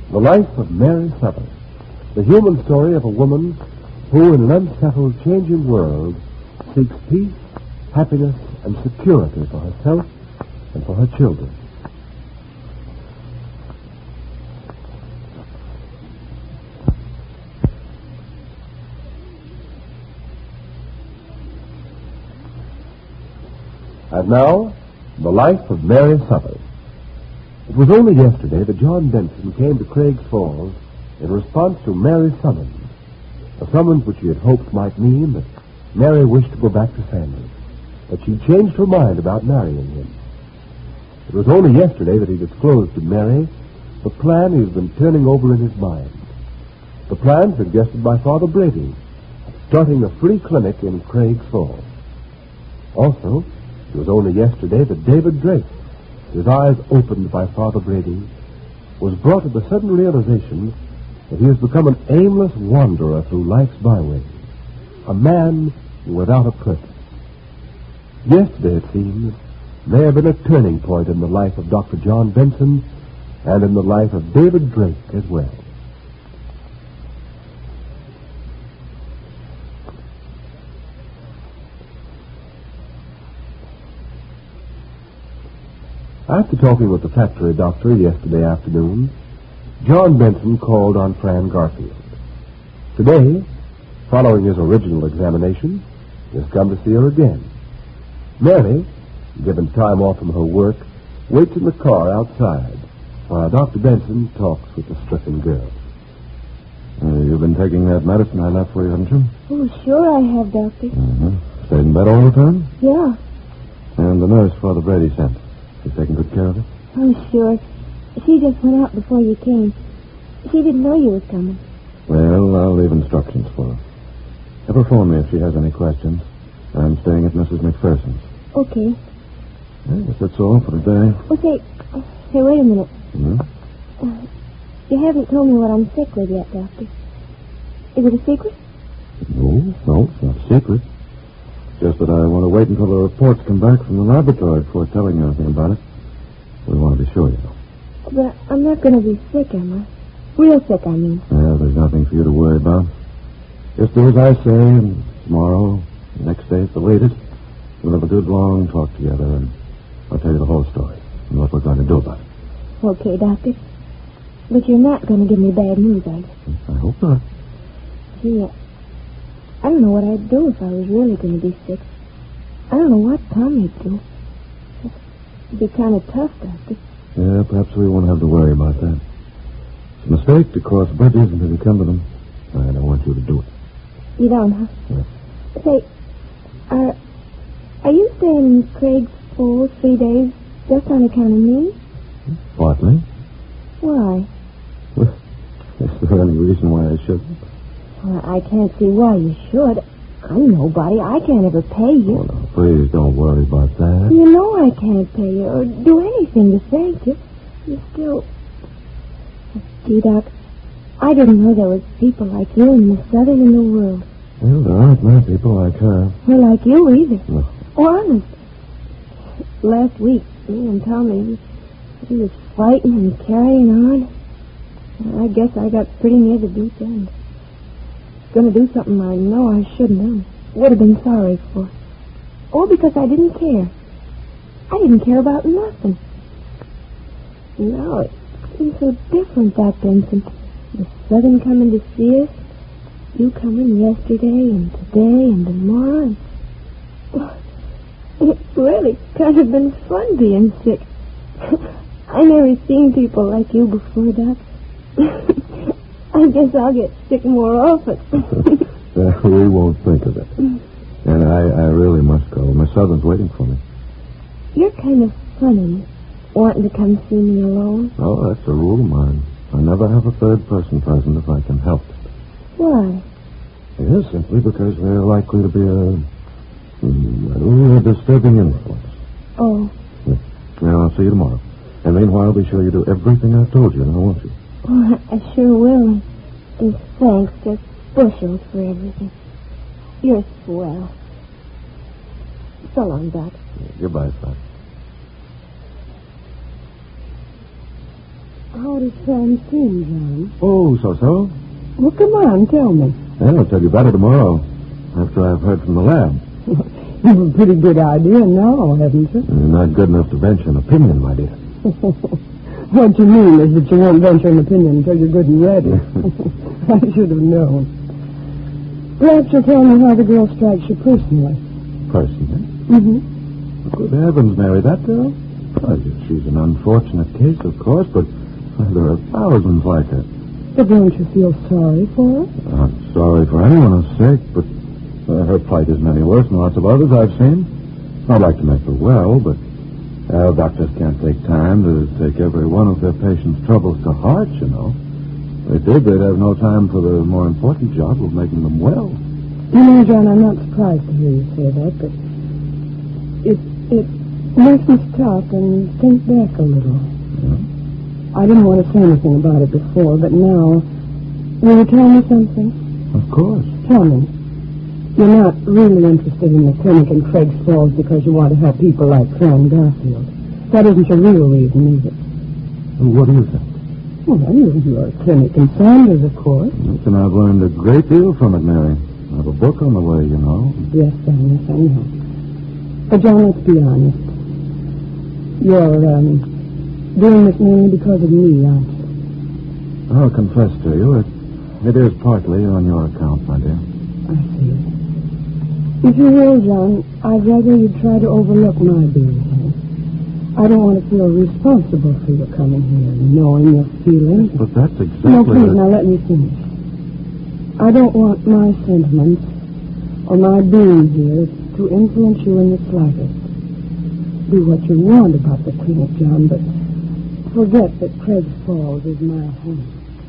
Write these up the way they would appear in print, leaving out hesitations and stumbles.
The life of Mary Sutton, the human story of a woman who, in an unsettled, changing world, seeks peace, happiness, and security for herself and for her children. And now, the life of Mary Sutton. It was only yesterday that John Benson came to Craig's Falls in response to Mary's summons, a summons which he had hoped might mean that Mary wished to go back to Sandy, that she'd changed her mind about marrying him. It was only yesterday that he disclosed to Mary the plan he had been turning over in his mind, the plan suggested by Father Brady, starting a free clinic in Craig's Falls. Also, it was only yesterday that David Drake, his eyes opened by Father Brady, was brought to the sudden realization that he has become an aimless wanderer through life's byways, a man without a purpose. Yesterday, it seems, may have been a turning point in the life of Dr. John Benson and in the life of David Drake as well. After talking with the factory doctor yesterday afternoon, John Benson called on Fran Garfield. Today, following his original examination, he has come to see her again. Mary, given time off from her work, waits in the car outside while Dr. Benson talks with the stricken girl. You've been taking that medicine I left for you, haven't you? Oh, sure I have, Doctor. Stayed in bed all the time? Yeah. And the nurse Father Brady sent, she's taking good care of it? Oh, sure. She just went out before you came. She didn't know you was coming. Well, I'll leave instructions for her. Have her phone me if she has any questions. I'm staying at Mrs. McPherson's. Okay. I guess that's all for today. Oh, say, wait a minute. Hmm? You haven't told me what I'm sick with yet, Doctor. Is it a secret? No, it's not a secret. Just that I want to wait until the reports come back from the laboratory before telling you anything about it. We want to be sure, you know. But I'm not going to be sick, am I? Real sick, I mean. Well, there's nothing for you to worry about. Just do as I say, and tomorrow, the next day at the latest, we'll have a good long talk together, and I'll tell you the whole story and what we're going to do about it. Okay, Doctor. But you're not going to give me bad news, are you? I hope not. Gee, I don't know what I'd do if I was really going to be sick. I don't know what Tommy'd do. It'd be kind of tough, Doctor. Yeah, perhaps we won't have to worry about that. It's a mistake to cross bridges until you come to them. I don't want you to do it. You don't, huh? Yeah. Say, are you staying in Craig's Falls 3 days just on account of me? Partly. Why? Is there any reason why I shouldn't? Well, I can't see why you should. I'm nobody. I can't ever pay you. Oh, no, please don't worry about that. You know I can't pay you or do anything to thank you. You still... Gee, Doc, I didn't know there was people like you in the Southern in the world. Well, there aren't many people like her. Or like you either. No. Honest. Last week, me and Tommy, he was fighting and carrying on. I guess I got pretty near the deep end. Going to do something I know I shouldn't have. Would have been sorry for. All because I didn't care. I didn't care about nothing. Now it seems so different, Doc Benson. The Southern coming to see us. You coming yesterday and today and tomorrow. And... Well, it's really kind of been fun being sick. I never seen people like you before, Doc. I guess I'll get sick more often. We won't think of it. And I really must go. My Southern's waiting for me. You're kind of funny, wanting to come see me alone. Oh, that's a rule of mine. I never have a third person present if I can help it. Why? Yes, simply because they're likely to be a disturbing influence. Oh. Yeah. Well, I'll see you tomorrow. And meanwhile, be sure you do everything I've told you, now, won't you? Oh, I sure will. And thanks, just bushels for everything. You're swell. So long, Doc. Goodbye, son. How does Sam seem, John? Oh, so-so. Well, come on, tell me. Well, I'll tell you better tomorrow, after I've heard from the lab. You've a pretty good idea now, haven't you? Not good enough to venture an opinion, my dear. What you mean is that you won't venture an opinion until you're good and ready. I should have known. Perhaps you'll tell me how the girl strikes you personally. Personally? Mm-hmm. Good heavens, Mary, that girl? Well, she's an unfortunate case, of course, but there are thousands like her. But don't you feel sorry for her? I'm sorry for anyone's sake, but her plight is many worse than lots of others I've seen. I'd like to make her well, but doctors can't take time to take every one of their patients' troubles to heart, you know. If they did, they'd have no time for the more important job of making them well. You know, John, I'm not surprised to hear you say that, but it makes me stop and think back a little. Yeah. I didn't want to say anything about it before, but now, will you tell me something? Of course. Tell me. You're not really interested in the clinic in Craig's Falls because you want to help people like Fran Garfield. That isn't your real reason, is it? Well, what do you think? Well, you're a clinic in Sanders, of course. Yes, and I've learned a great deal from it, Mary. I have a book on the way, you know. Yes, Sam, yes, I know. But, John, let's be honest. You're, doing this mainly because of me, aren't you? I'll confess to you, it is partly on your account, my dear. I see it. If you will, John, I'd rather you try to overlook my being here. I don't want to feel responsible for your coming here, knowing your feelings. But that's exactly... No, please, now let me finish. I don't want my sentiments or my being here to influence you in the slightest. Do what you want about the clinic, John, but forget that Craig's Falls is my home.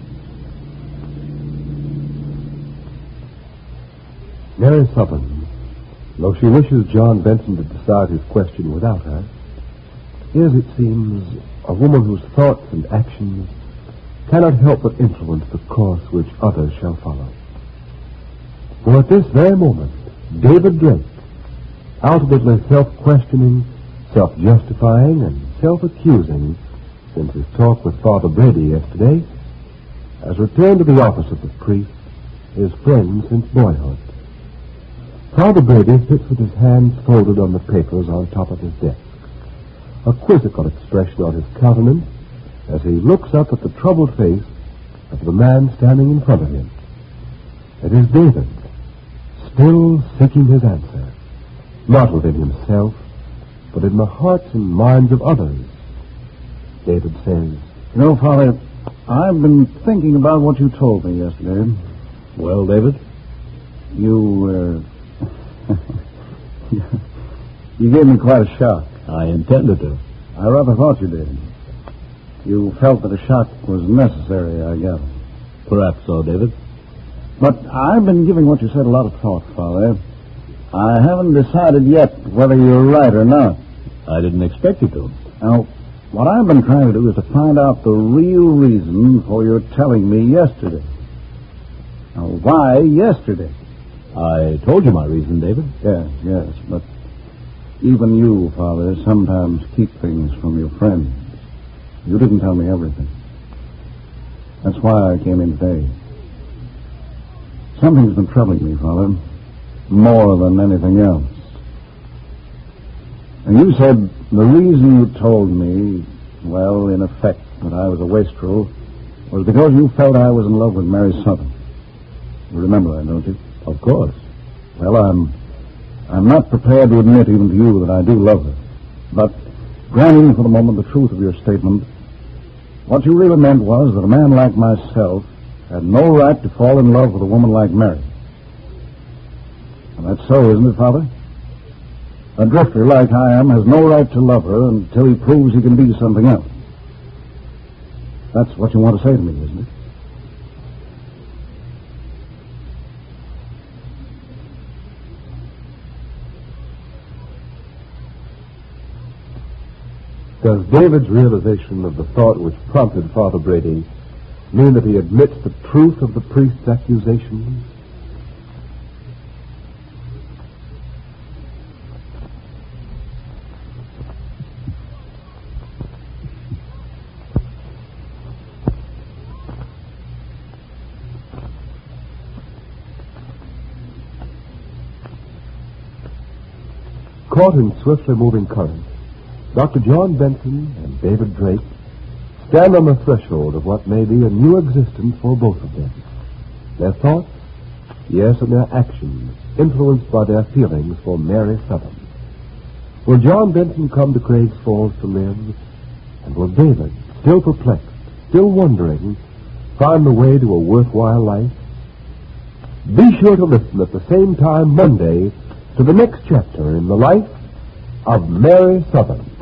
Mary Sutherland, though she wishes John Benson to decide his question without her, is, it seems, a woman whose thoughts and actions cannot help but influence the course which others shall follow. For at this very moment, David Drake, outwardly self-questioning, self-justifying, and self-accusing since his talk with Father Brady yesterday, has returned to the office of the priest, his friend since boyhood. Father Brady sits with his hands folded on the papers on top of his desk, a quizzical expression on his countenance as he looks up at the troubled face of the man standing in front of him. It is David, still seeking his answer, not within himself, but in the hearts and minds of others. David says, You know, Father, I've been thinking about what you told me yesterday. Well, David? You gave me quite a shock. I intended to. I rather thought you did. You felt that a shock was necessary, I guess. Perhaps so, David. But I've been giving what you said a lot of thought, Father. I haven't decided yet whether you're right or not. I didn't expect you to. Now, what I've been trying to do is to find out the real reason for your telling me yesterday. Now, why yesterday? I told you my reason, David. Yes, but even you, Father, sometimes keep things from your friends. You didn't tell me everything. That's why I came in today. Something's been troubling me, Father, more than anything else. And you said the reason you told me, well, in effect, that I was a wastrel, was because you felt I was in love with Mary Sutherland. You remember that, don't you? Of course. Well, I'm not prepared to admit even to you that I do love her. But granting for the moment the truth of your statement, what you really meant was that a man like myself had no right to fall in love with a woman like Mary. And that's so, isn't it, Father? A drifter like I am has no right to love her until he proves he can be something else. That's what you want to say to me, isn't it? Does David's realization of the thought which prompted Father Brady mean that he admits the truth of the priest's accusations? Caught in swiftly moving currents, Dr. John Benson and David Drake stand on the threshold of what may be a new existence for both of them. Their thoughts, yes, and their actions, influenced by their feelings for Mary Southern. Will John Benson come to Craig's Falls to live? And will David, still perplexed, still wondering, find the way to a worthwhile life? Be sure to listen at the same time Monday to the next chapter in the life of Mary Southern.